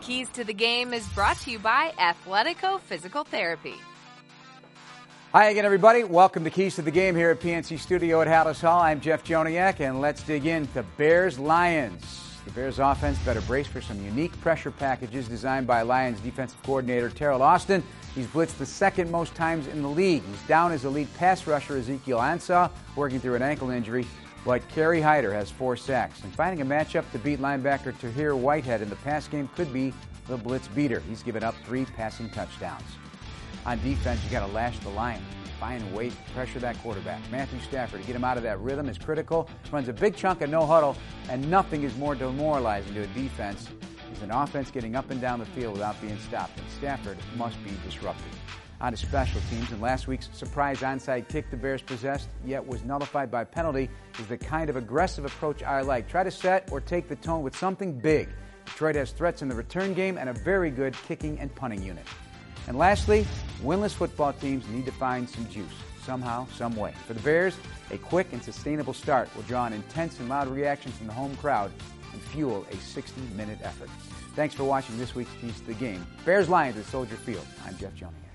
Keys to the Game is brought to you by Athletico Physical Therapy. Hi again, everybody. Welcome to Keys to the Game here at PNC Studio at Hallis Hall. I'm Jeff Joniak, and let's dig into Bears-Lions. The Bears offense better brace for some unique pressure packages designed by Lions defensive coordinator Teryl Austin. He's blitzed the second most times in the league. He's down his elite pass rusher Ezekiel Ansah, working through an ankle injury, but Kerry Hyder has 4 sacks. And finding a matchup to beat linebacker Tahir Whitehead in the pass game could be the blitz beater. He's given up 3 passing touchdowns. On defense, you got to lash the line. Find a way to pressure that quarterback. Matthew Stafford, to get him out of that rhythm is critical. Runs a big chunk of no huddle, and nothing is more demoralizing to a defense than an offense getting up and down the field without being stopped. And Stafford must be disrupted. On to special teams, and last week's surprise onside kick the Bears possessed, yet was nullified by penalty, is the kind of aggressive approach I like. Try to set or take the tone with something big. Detroit has threats in the return game and a very good kicking and punting unit. And lastly, winless football teams need to find some juice, somehow, some way. For the Bears, a quick and sustainable start will draw an intense and loud reaction from the home crowd and fuel a 60-minute effort. Thanks for watching this week's Keys to the Game. Bears-Lions at Soldier Field. I'm Jeff Joniak.